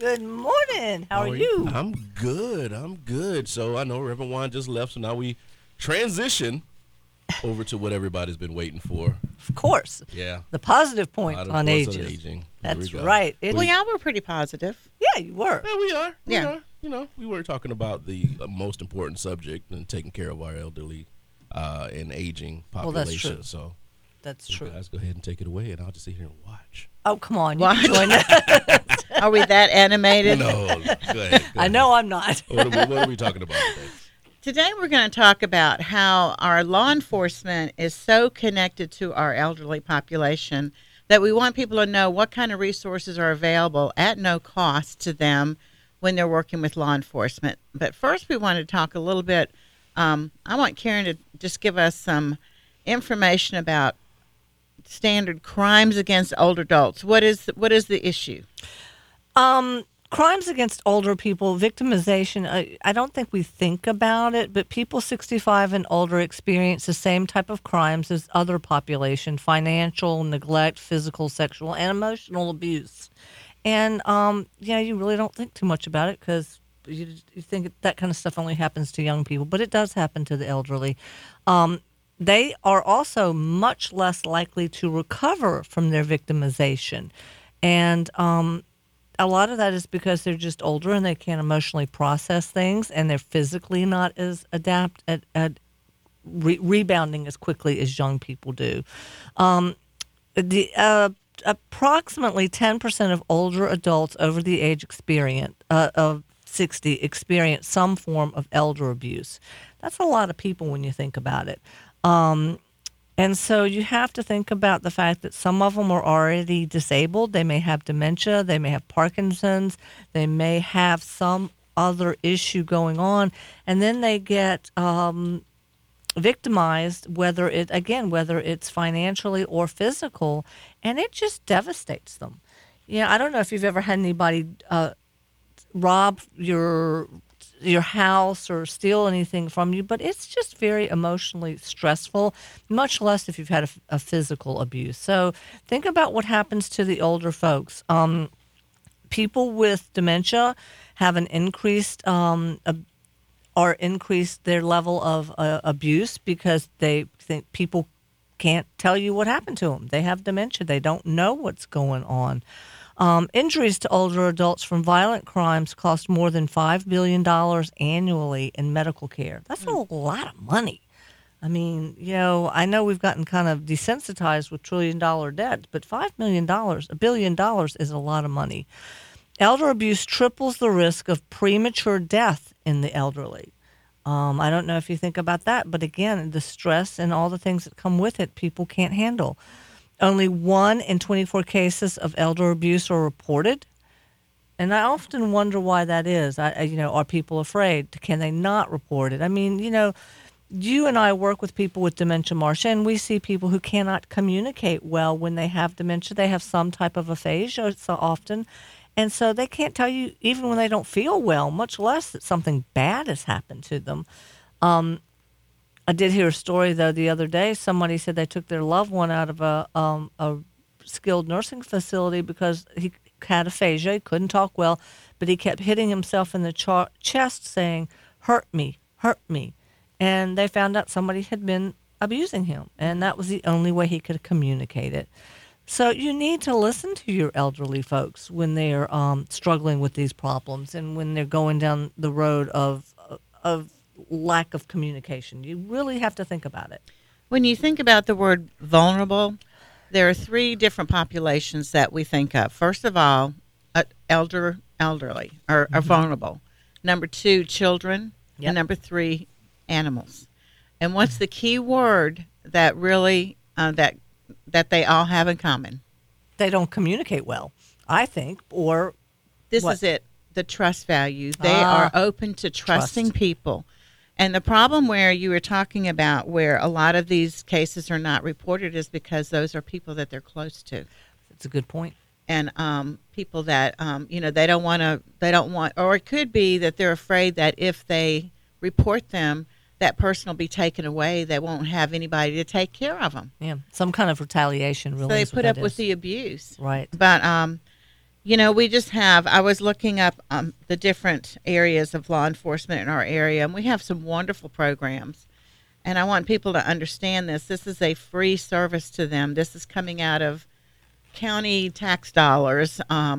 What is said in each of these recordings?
Good morning. How are you? I'm good. I'm good. So I know Reverend Juan just left, so now we transition over to what everybody's been waiting for. Of course. Yeah. The positive point Positive on points ages. on aging. Here That's we go. right. Well, y'all were pretty positive. Yeah, you were. Yeah, we are. We Yeah. are. You know, we were talking about the most important subject and taking care of our elderly and aging Well, that's population. true. So That's you true. guys go ahead and take it away, and I'll just sit here and watch. Oh, come on. You What? can join us. Are we that animated? No, go ahead. I know I'm not. What are we talking about today? Today we're going to talk about how our law enforcement is so connected to our elderly population that we want people to know what kind of resources are available at no cost to them when they're working with law enforcement. But first we want to talk a little bit, I want Karen to just give us some information about standard crimes against older adults. What is the issue? Crimes against older people, victimization, I don't think we think about it, but people 65 and older experience the same type of crimes as other population: financial, neglect, physical, sexual, and emotional abuse. And, you really don't think too much about it because you think that kind of stuff only happens to young people, but it does happen to the elderly. They are also much less likely to recover from their victimization. And, a lot of that is because they're just older and they can't emotionally process things, and they're physically not as adept at rebounding as quickly as young people do. Approximately 10% of older adults over the age of 60 experience some form of elder abuse. That's a lot of people when you think about it. And so you have to think about the fact that some of them are already disabled. They may have dementia. They may have Parkinson's. They may have some other issue going on. And then they get victimized, whether it's financially or physical, and it just devastates them. I don't know if you've ever had anybody rob your house or steal anything from you, but it's just very emotionally stressful, much less if you've had a physical abuse. So think about what happens to the older folks. People with dementia have an increased their level of abuse because they think people can't tell you what happened to them. They have dementia. They don't know what's going on. Injuries to older adults from violent crimes cost more than $5 billion annually in medical care. That's a lot of money. I mean, I know we've gotten kind of desensitized with trillion-dollar debts, but $5 billion is a lot of money. Elder abuse triples the risk of premature death in the elderly. I don't know if you think about that, but again, the stress and all the things that come with it, people can't handle. Only 1 in 24 cases of elder abuse are reported. And I often wonder why that is. Are people afraid? Can they not report it? I mean, you and I work with people with dementia, Marcia, and we see people who cannot communicate well when they have dementia. They have some type of aphasia so often. And so they can't tell you, even when they don't feel well, much less that something bad has happened to them. I did hear a story, though, the other day. Somebody said they took their loved one out of a skilled nursing facility because he had aphasia. He couldn't talk well, but he kept hitting himself in the chest saying, "Hurt me, hurt me." And they found out somebody had been abusing him, and that was the only way he could communicate it. So you need to listen to your elderly folks when they're struggling with these problems and when they're going down the road of lack of communication. You really have to think about it. When you think about the word vulnerable, there are 3 different populations that we think of. First of all, elderly are vulnerable. Number 2, children. Yep. And number 3, animals. And what's the key word that really that they all have in common? They don't communicate well, I think, or this what? is it, the trust value. They are open to trusting trust. people. And the problem where you were talking about where a lot of these cases are not reported is because those are people that they're close to. That's a good point. And people that, they don't want, or it could be that they're afraid that if they report them, that person will be taken away. They won't have anybody to take care of them. Yeah, some kind of retaliation really So they is what put up that with is. the abuse. Right. But We just have, I was looking up the different areas of law enforcement in our area, and we have some wonderful programs. And I want people to understand this. This is a free service to them. This is coming out of county tax dollars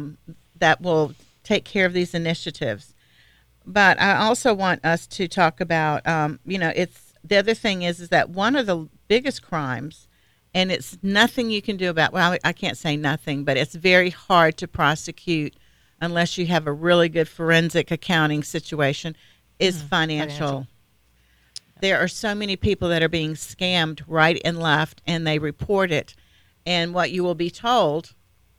that will take care of these initiatives. But I also want us to talk about, it's the other thing is that one of the biggest crimes, and it's nothing you can do about, well, I can't say nothing, but it's very hard to prosecute unless you have a really good forensic accounting situation, is financial. There are so many people that are being scammed right and left, and they report it. And what you will be told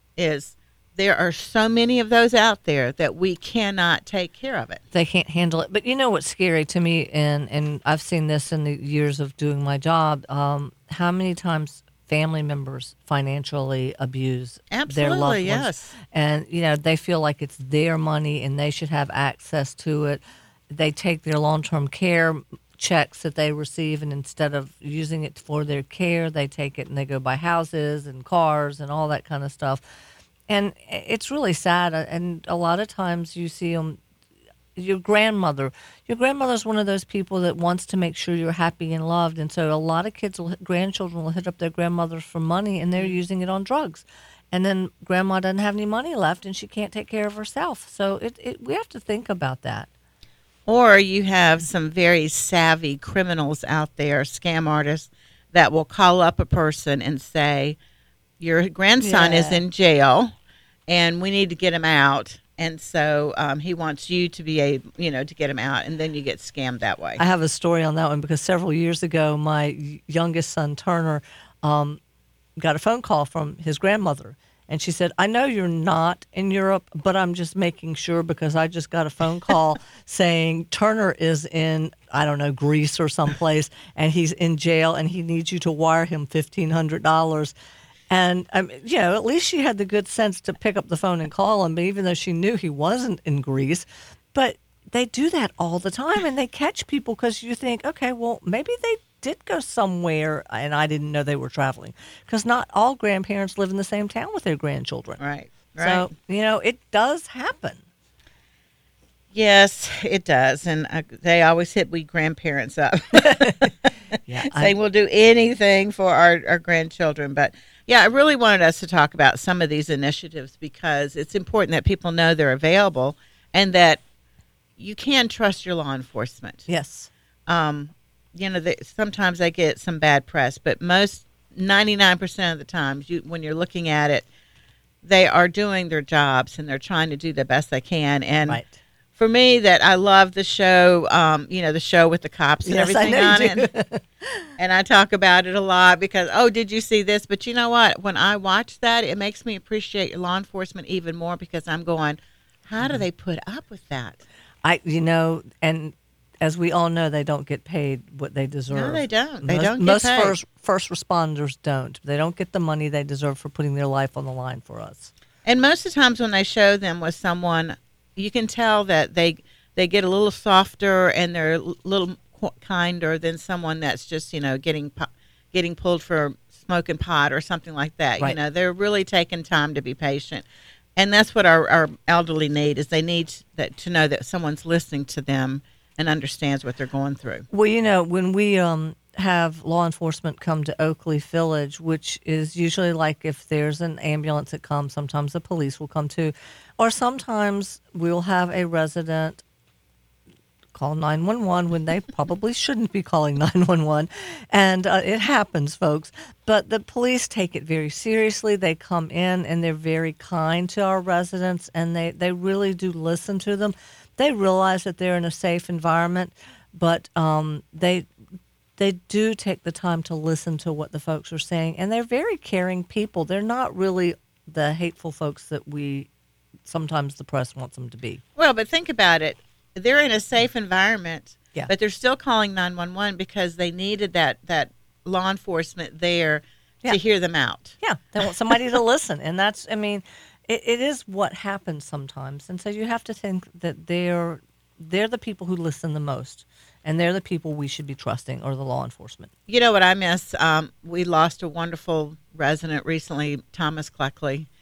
is there are so many of those out there that we cannot take care of it. They can't handle it. But you know what's scary to me, and I've seen this in the years of doing my job, how many times family members financially abuse their loved ones. Yes. And, they feel like it's their money and they should have access to it. They take their long-term care checks that they receive, and instead of using it for their care, they take it and they go buy houses and cars and all that kind of stuff. And it's really sad. And a lot of times you see them, your grandmother's one of those people that wants to make sure you're happy and loved. And so a lot of grandchildren will hit up their grandmothers for money, and they're using it on drugs. And then grandma doesn't have any money left and she can't take care of herself. So we have to think about that. Or you have some very savvy criminals out there, scam artists, that will call up a person and say, your grandson is in jail and we need to get him out. And so he wants you to be to get him out, and then you get scammed that way. I have a story on that one because several years ago, my youngest son, Turner, got a phone call from his grandmother. And she said, I know you're not in Europe, but I'm just making sure because I just got a phone call saying Turner is in, I don't know, Greece or someplace, and he's in jail, and he needs you to wire him $1,500. And, at least she had the good sense to pick up the phone and call him, even though she knew he wasn't in Greece. But they do that all the time, and they catch people because you think, okay, well, maybe they did go somewhere and I didn't know they were traveling, because not all grandparents live in the same town with their grandchildren. Right. So, it does happen. Yes, it does. And they always hit we grandparents up. Saying we'll do anything for our grandchildren. But, I really wanted us to talk about some of these initiatives because it's important that people know they're available and that you can trust your law enforcement. Yes. Sometimes they get some bad press, but 99% of the times, when you're looking at it, they are doing their jobs and they're trying to do the best they can. And for me, that I love the show, the show with the cops and everything on it. And I talk about it a lot because, did you see this? But you know what? When I watch that, it makes me appreciate law enforcement even more because I'm going, how do they put up with that? And as we all know, they don't get paid what they deserve. No, they don't. Most first responders don't. They don't get the money they deserve for putting their life on the line for us. And most of the times when they show them with someone, you can tell that they get a little softer and they're a little kinder than someone that's just, getting pulled for smoking pot or something like that. Right. They're really taking time to be patient. And that's what our elderly need is they need to know that someone's listening to them and understands what they're going through. Well, when we have law enforcement come to Oakley Village, which is usually like if there's an ambulance that comes, sometimes the police will come too, or sometimes we'll have a resident call 911 when they probably shouldn't be calling 911. And it happens, folks. But the police take it very seriously. They come in and they're very kind to our residents, and they really do listen to them. They realize that they're in a safe environment, but they do take the time to listen to what the folks are saying, and they're very caring people. They're not really the hateful folks that sometimes the press wants them to be. Well, but think about it. They're in a safe environment, but they're still calling 911 because they needed that law enforcement there to hear them out. Yeah, they want somebody to listen, and that's, it is what happens sometimes. And so you have to think that they're the people who listen the most, and they're the people we should be trusting, or the law enforcement. You know what I miss? We lost a wonderful resident recently, Thomas Cleckley.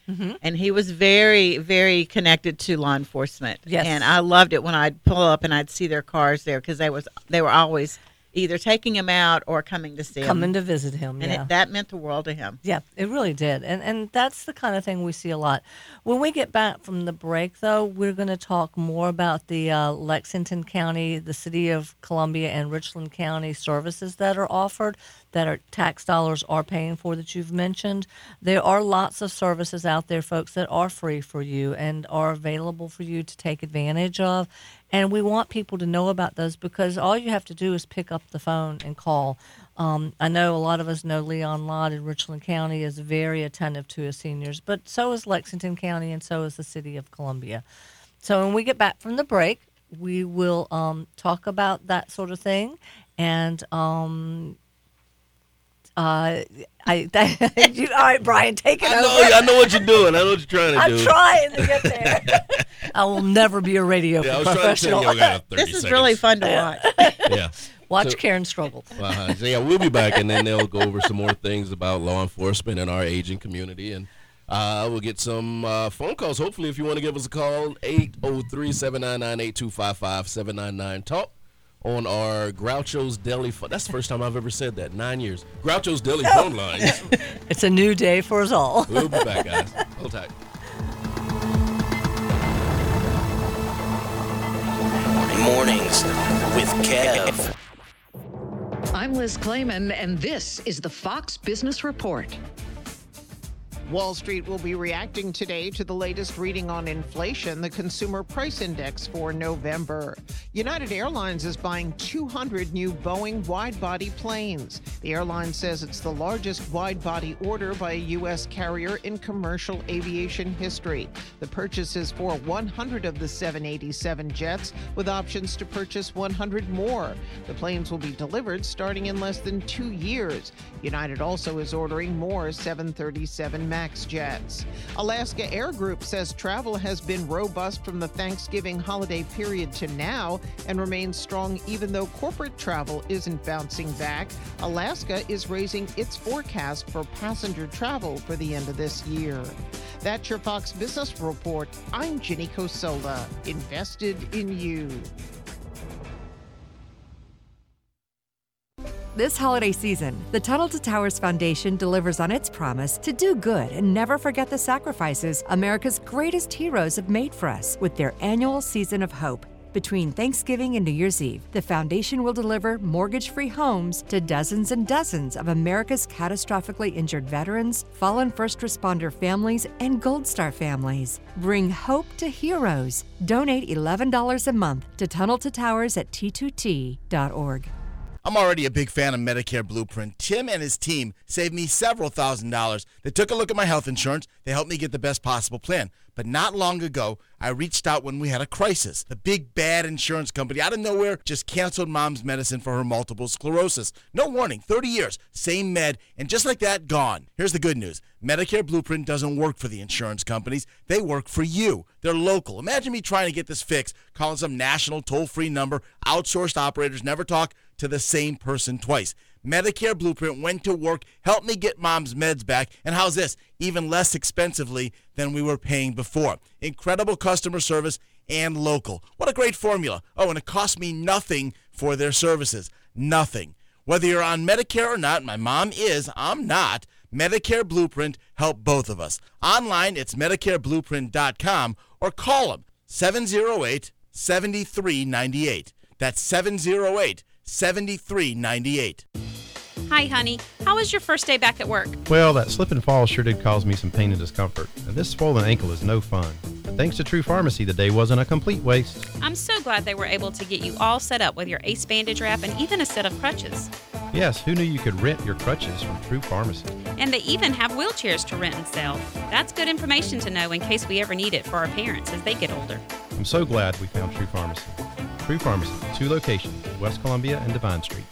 And he was very, very connected to law enforcement. Yes. And I loved it when I'd pull up and I'd see their cars there because they were always either taking him out or coming to see him. Coming to visit him, And yeah. that meant the world to him. Yeah, it really did. And that's the kind of thing we see a lot. When we get back from the break, though, we're going to talk more about the Lexington County, the City of Columbia, and Richland County services that are offered, that our tax dollars are paying for, that you've mentioned. There are lots of services out there, folks, that are free for you and are available for you to take advantage of. And we want people to know about those because all you have to do is pick up the phone and call. I know a lot of us know Leon Lott in Richland County is very attentive to his seniors, but so is Lexington County and so is the City of Columbia. So when we get back from the break, we will talk about that sort of thing. And all right, Brian, take it over. I know what you're doing. I know what you're trying to do. I'm trying to get there. I will never be a radio I was trying to professional. tell you, I got 30 This is seconds. really fun to watch. Yeah. Watch So- Karen struggle. So yeah, we'll be back, and then they'll go over some more things about law enforcement and our aging community, and we'll get some phone calls. Hopefully, if you want to give us a call, 803-799-8255-799-TALK on our Groucho's Deli. That's the first time I've ever said that. 9 years. Groucho's Deli phone lines. It's a new day for us all. We'll be back, guys. Hold tight. Mornings with Kev. I'm Liz Clayman, and this is the Fox Business Report. Wall Street will be reacting today to the latest reading on inflation, the Consumer Price Index for November. United Airlines is buying 200 new Boeing wide-body planes. The airline says it's the largest wide-body order by a U.S. carrier in commercial aviation history. The purchase is for 100 of the 787 jets, with options to purchase 100 more. The planes will be delivered starting in less than 2 years. United also is ordering more 737 MAX jets. Alaska Air Group says travel has been robust from the Thanksgiving holiday period to now and remains strong even though corporate travel isn't bouncing back. Alaska is raising its forecast for passenger travel for the end of this year. That's your Fox Business Report. I'm Ginny Cosola, invested in you. This holiday season, the Tunnel to Towers Foundation delivers on its promise to do good and never forget the sacrifices America's greatest heroes have made for us with their annual Season of Hope. Between Thanksgiving and New Year's Eve, the foundation will deliver mortgage-free homes to dozens and dozens of America's catastrophically injured veterans, fallen first responder families, and Gold Star families. Bring hope to heroes. Donate $11 a month to Tunnel to Towers at T2T.org. I'm already a big fan of Medicare Blueprint. Tim and his team saved me several $1,000s. They took a look at my health insurance. They helped me get the best possible plan. But not long ago, I reached out when we had a crisis. The big bad insurance company out of nowhere just canceled Mom's medicine for her multiple sclerosis. No warning, 30 years, same med, and just like that, gone. Here's the good news. Medicare Blueprint doesn't work for the insurance companies. They work for you. They're local. Imagine me trying to get this fixed, calling some national toll-free number. Outsourced operators never talk to the same person twice. Medicare Blueprint went to work, helped me get Mom's meds back, and how's this? Even less expensively than we were paying before. Incredible customer service and local. What a great formula. Oh, and it cost me nothing for their services. Nothing. Whether you're on Medicare or not, my mom is, I'm not. Medicare Blueprint helped both of us. Online, it's MedicareBlueprint.com or call them 708-7398. That's 708-7398. Hi, honey. How was your first day back at work? Well, that slip and fall sure did cause me some pain and discomfort, and this swollen ankle is no fun. But thanks to True Pharmacy, the day wasn't a complete waste. I'm so glad they were able to get you all set up with your ACE bandage wrap and even a set of crutches. Yes, who knew you could rent your crutches from True Pharmacy? And they even have wheelchairs to rent and sell. That's good information to know in case we ever need it for our parents as they get older. I'm so glad we found True Pharmacy. True Pharmacy, 2 locations, West Columbia and Divine Street.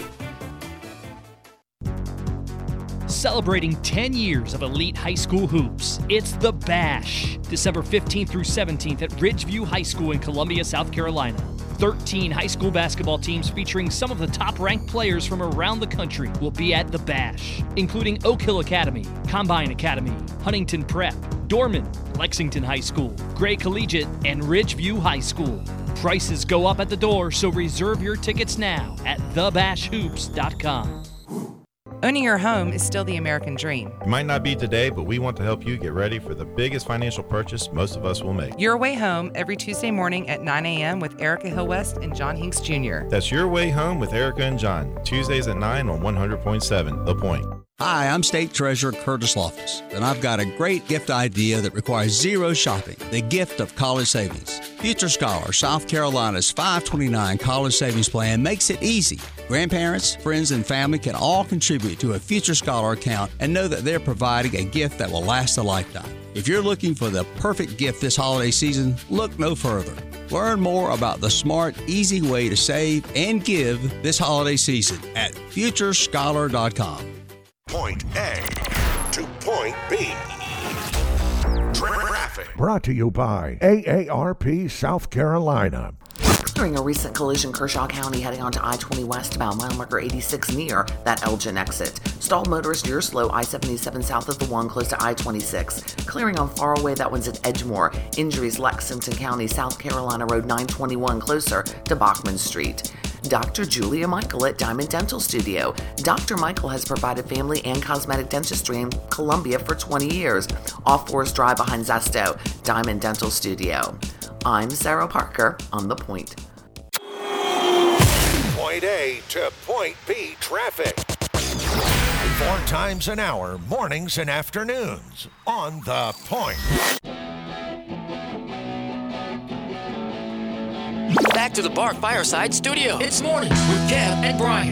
Celebrating 10 years of elite high school hoops. It's the Bash, December 15th through 17th at Ridgeview High School in Columbia, South Carolina. 13 high school basketball teams featuring some of the top-ranked players from around the country will be at the Bash, including Oak Hill Academy, Combine Academy, Huntington Prep, Dorman, Lexington High School, Gray Collegiate, and Ridgeview High School. Prices go up at the door, so reserve your tickets now at thebashhoops.com. Owning your home is still the American dream. It might not be today, but we want to help you get ready for the biggest financial purchase most of us will make. Your Way Home every Tuesday morning at 9 a.m. with Erica Hill West and John Hinks Jr. That's Your Way Home with Erica and John, Tuesdays at 9 on 100.7 The Point. Hi, I'm State Treasurer Curtis Loftus, and I've got a great gift idea that requires zero shopping, the gift of college savings. Future Scholar, South Carolina's 529 college savings plan makes it easy. Grandparents, friends, and family can all contribute to a Future Scholar account and know that they're providing a gift that will last a lifetime. If you're looking for the perfect gift this holiday season, look no further. Learn more about the smart, easy way to save and give this holiday season at futurescholar.com. Point A to Point B. Traffic. Brought to you by AARP South Carolina. During a recent collision, Kershaw County heading onto I-20 westbound, mile marker 86 near that Elgin exit. Stalled motorists, you're slow, I-77 south of the 1 close to I-26. Clearing on Faraway, that one's at Edgemoor. Injuries, Lexington County, South Carolina Road 921 closer to Bachman Street. Dr. Julia Michael at Diamond Dental Studio. Dr. Michael has provided family and cosmetic dentistry in Columbia for 20 years. Off Forest Drive behind Zesto. Diamond Dental Studio. I'm Sarah Parker on The Point. Point A to Point B traffic. 4 times an hour, mornings and afternoons on The Point. Back to the Bark Fireside Studio. It's morning with Kev and Brian.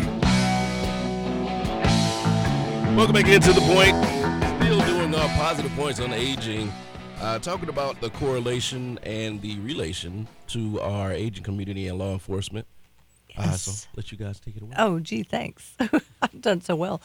Welcome back into The Point. Still doing positive points on aging. Talking about the correlation and the relation to our aging community and law enforcement. Yes. So let you guys take it away. Oh, gee, thanks. I've done so well.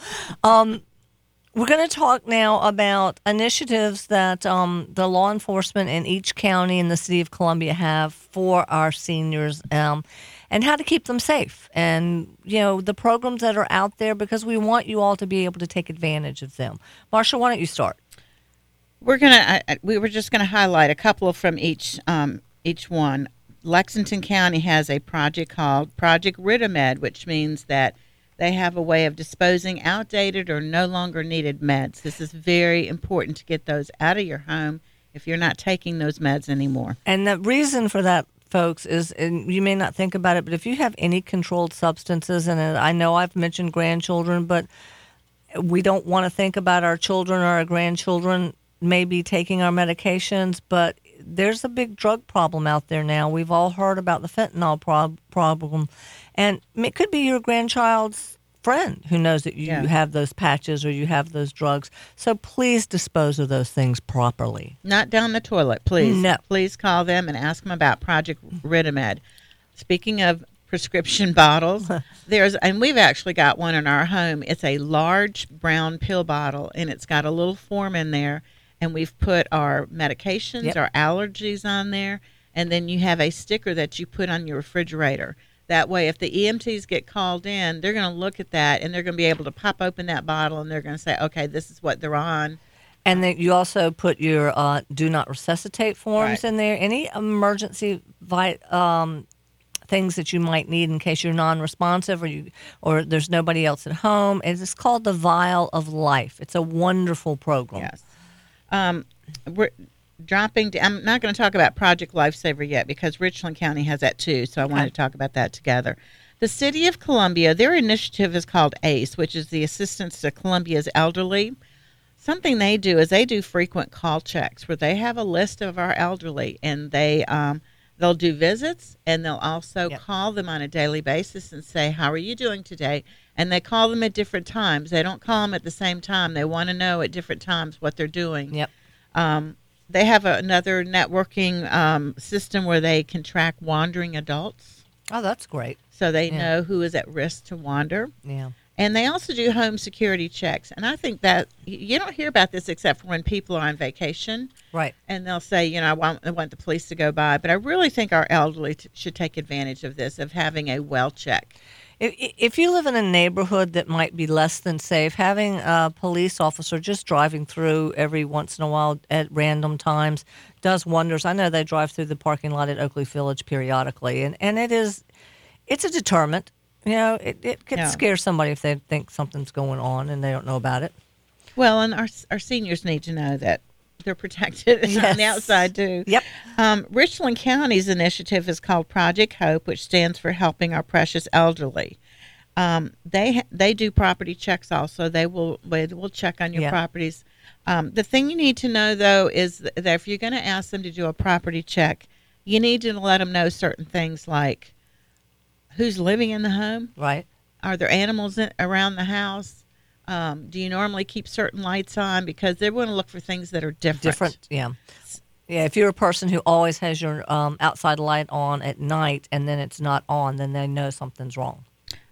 We're going to talk now about initiatives that the law enforcement in each county in the city of Columbia have for our seniors and how to keep them safe. And, you know, the programs that are out there, because we want you all to be able to take advantage of them. Marsha, why don't you start? We were just going to highlight a couple from each one. Lexington County has a project called Project Ritamed, which means that they have a way of disposing outdated or no longer needed meds. This is very important to get those out of your home if you're not taking those meds anymore. And the reason for that, folks, is, and you may not think about it, but if you have any controlled substances, and I know I've mentioned grandchildren, but we don't want to think about our children or our grandchildren maybe taking our medications, but there's a big drug problem out there now. We've all heard about the fentanyl problem, and it could be your grandchild's friend who knows that you have those patches or you have those drugs. So please dispose of those things properly. Not down the toilet, please. No. Please call them and ask them about Project Ritamed. Speaking of prescription bottles, and we've actually got one in our home. It's a large brown pill bottle, and it's got a little form in there. And we've put our medications, our allergies on there, and then you have a sticker that you put on your refrigerator. That way, if the EMTs get called in, they're going to look at that, and they're going to be able to pop open that bottle, and they're going to say, okay, this is what they're on. And then you also put your do not resuscitate forms in there. Any emergency things that you might need in case you're non-responsive or there's nobody else at home. And it's called the Vial of Life. It's a wonderful program. Yes. We're dropping. I'm not going to talk about Project Lifesaver yet because Richland County has that too. So I wanted to talk about that together. The City of Columbia, their initiative is called ACE, which is the Assistance to Columbia's Elderly. Something they do is they do frequent call checks where they have a list of our elderly, and they'll do visits, and they'll also call them on a daily basis and say, how are you doing today? And they call them at different times. They don't call them at the same time. They want to know at different times what they're doing. Yep. They have another networking system where they can track wandering adults. Oh, that's great. So they know who is at risk to wander. Yeah. And they also do home security checks. And I think that you don't hear about this except for when people are on vacation. Right. And they'll say, I want the police to go by. But I really think our elderly should take advantage of this, of having a well check. If you live in a neighborhood that might be less than safe, having a police officer just driving through every once in a while at random times does wonders. I know they drive through the parking lot at Oakley Village periodically, and it's a deterrent. You know, it could scare somebody if they think something's going on and they don't know about it. Well, and our seniors need to know that they're protected on the outside too. Yep. Richland County's initiative is called Project Hope, which stands for Helping Our Precious Elderly. They do property checks also. They will check on your properties. The thing you need to know though is that if you're going to ask them to do a property check, you need to let them know certain things like who's living in the home. Right. Are there animals around the house? Do you normally keep certain lights on? Because they want to look for things that are different. Yeah. If you're a person who always has your outside light on at night and then it's not on, then they know something's wrong.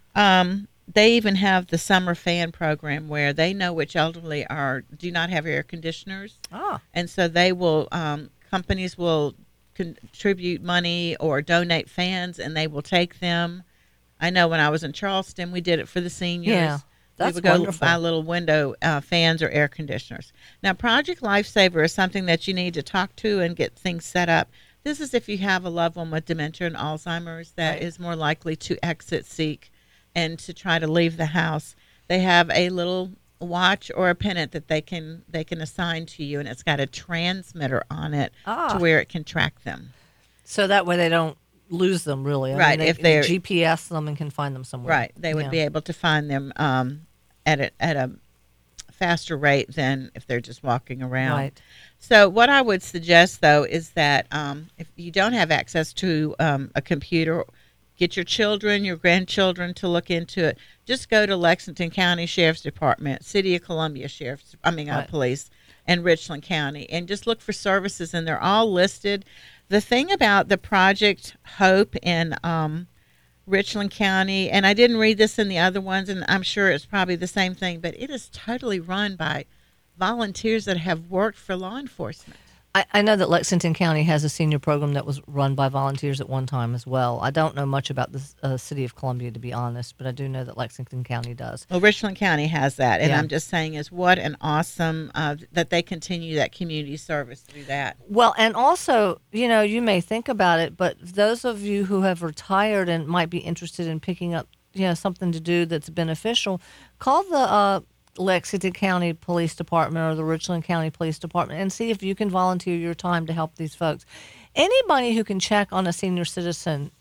They even have the summer fan program where they know which elderly do not have air conditioners. And so they will, companies will contribute money or donate fans, and they will take them. I know when I was in Charleston, we did it for the seniors. Yeah. That's we would go wonderful. buy little window fans or air conditioners. Now, Project Lifesaver is something that you need to talk to and get things set up. This is if you have a loved one with dementia and Alzheimer's that is more likely to seek, and to try to leave the house. They have a little watch or a pennant that they can assign to you, and it's got a transmitter on it to where it can track them. So that way they don't lose them, really. Right. If If they're GPS them and can find them somewhere. Right. They would be able to find them at a faster rate than if they're just walking around. Right. So what I would suggest, though, is that if you don't have access to a computer, get your children, your grandchildren to look into it. Just go to Lexington County Sheriff's Department, City of Columbia Police, and Richland County, and just look for services, and they're all listed. The thing about the Project Hope in Richland County, and I didn't read this in the other ones, and I'm sure it's probably the same thing, but it is totally run by volunteers that have worked for law enforcement. I know that Lexington County has a senior program that was run by volunteers at one time as well. I don't know much about the City of Columbia, to be honest, but I do know that Lexington County does. Well, Richland County has that, and I'm just saying is what an awesome that they continue that community service through that. Well, and also, you may think about it, but those of you who have retired and might be interested in picking up, something to do that's beneficial, call the Lexington County Police Department or the Richland County Police Department and see if you can volunteer your time to help these folks. Anybody who can check on a senior citizen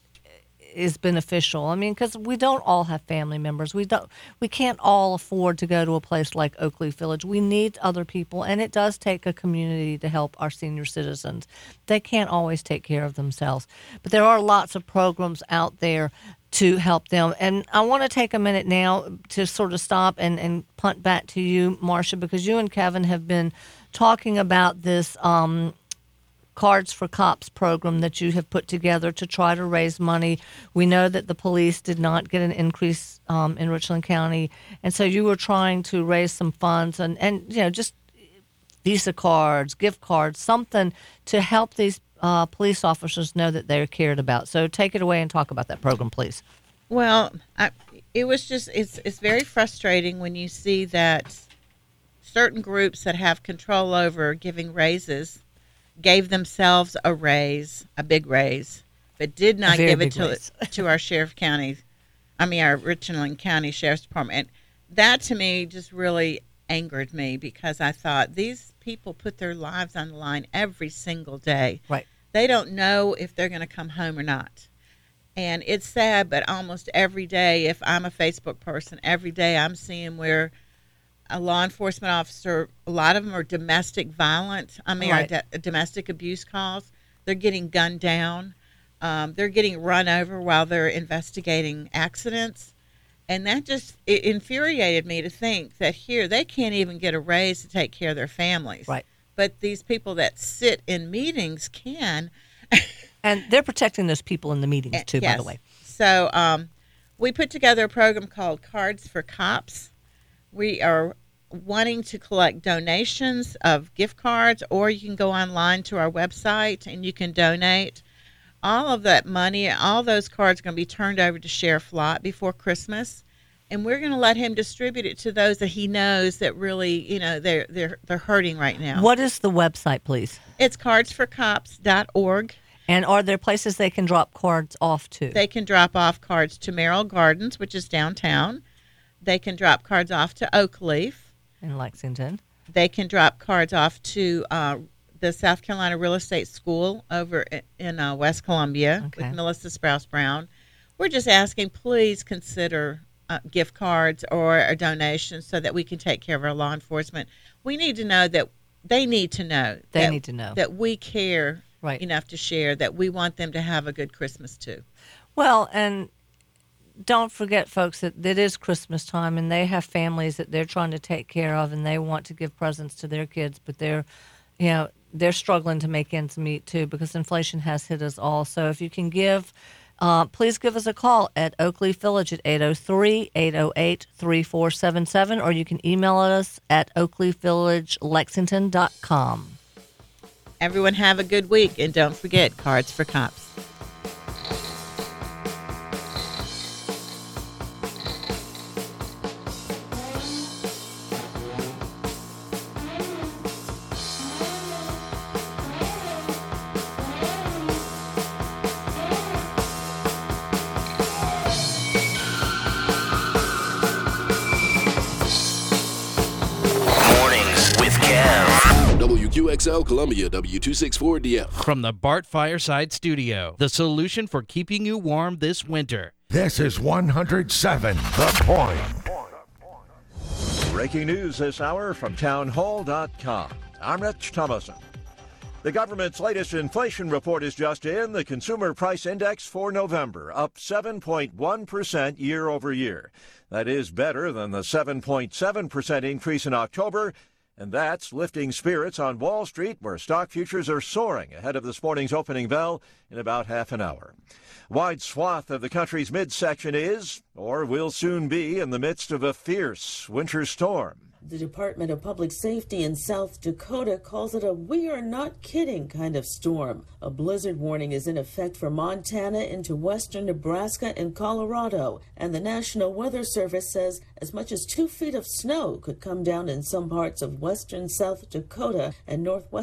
is beneficial. I mean, because we don't all have family members. We can't all afford to go to a place like Oakley Village. We need other people, and it does take a community to help our senior citizens. They can't always take care of themselves, but there are lots of programs out there to help them. And I want to take a minute now to sort of stop and punt back to you, Marcia, because you and Kevin have been talking about this Cards for Cops program that you have put together to try to raise money. We know that the police did not get an increase in Richland County, and so you were trying to raise some funds and just Visa cards, gift cards, something to help these police officers know that they're cared about. So take it away and talk about that program, please. Well, it's very frustrating when you see that certain groups that have control over giving raises gave themselves a raise, a big raise, but did not give it to our our Richland County Sheriff's Department. And that to me just really angered me because I thought these people put their lives on the line every single day. Right. They don't know if they're going to come home or not. And it's sad, but almost every day, if I'm a Facebook person, every day I'm seeing where a law enforcement officer, a lot of them are domestic violence, domestic abuse calls. They're getting gunned down. They're getting run over while they're investigating accidents. And that it infuriated me to think that here they can't even get a raise to take care of their families. Right. But these people that sit in meetings can. And they're protecting those people in the meetings too, by the way. So we put together a program called Cards for Cops. We are wanting to collect donations of gift cards, or you can go online to our website and you can donate. all of that money, all those cards are going to be turned over to Sheriff Lott before Christmas. And we're going to let him distribute it to those that he knows that really, they're hurting right now. What is the website, please? It's cardsforcops.org. And are there places they can drop cards off to? They can drop off cards to Merrill Gardens, which is downtown. They can drop cards off to Oakleaf in Lexington. They can drop cards off to the South Carolina Real Estate School over in West Columbia with Melissa Sprouse Brown. We're just asking, please consider gift cards or a donation so that we can take care of our law enforcement. We need to know that they need to know. That we care enough to share, that we want them to have a good Christmas too. Well, and don't forget, folks, that it is Christmas time and they have families that they're trying to take care of and they want to give presents to their kids, but they're struggling to make ends meet too because inflation has hit us all. So if you can give, please give us a call at Oakleaf Village at 803-808-3477, or you can email us at oakleafvillagelexington.com. Everyone have a good week, and don't forget Cards for Cops. WQXL Columbia, W264DF. From the Bart Fireside Studio, the solution for keeping you warm this winter. This is 107 The Point. Breaking news this hour from townhall.com. I'm Rich Thomason. The government's latest inflation report is just in. The Consumer Price Index for November, up 7.1% year over year. That is better than the 7.7% increase in October. And that's lifting spirits on Wall Street, where stock futures are soaring ahead of this morning's opening bell in about half an hour. Wide swath of the country's midsection is, or will soon be, in the midst of a fierce winter storm. The Department of Public Safety in South Dakota calls it a "we are not kidding" kind of storm. A blizzard warning is in effect for Montana into western Nebraska and Colorado, and the National Weather Service says as much as 2 feet of snow could come down in some parts of western South Dakota and northwest